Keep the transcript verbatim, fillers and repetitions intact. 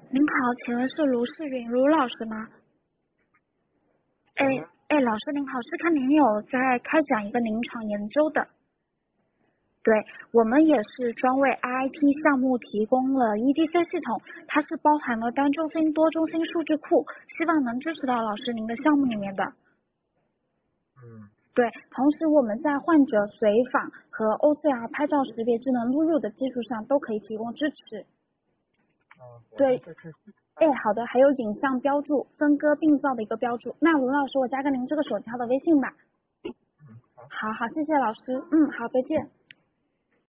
您好，请问是卢世云卢老师吗？哎哎，老师您好，是看您有在开展一个临床研究的。对，我们也是专为 I I T 项目提供了 E D C 系统，它是包含了单中心、多中心数据库，希望能支持到老师您的项目里面的。 嗯。 对，同时我们在患者随访和 O C R 拍照识别智能录入的基础上，都可以提供支持。 哦， 对， 这是哎，好的，还有影像标注、分割并造的一个标注。那卢老师，我加个您这个手机号的微信吧。 嗯好。 好好，谢谢老师。嗯，好，再见。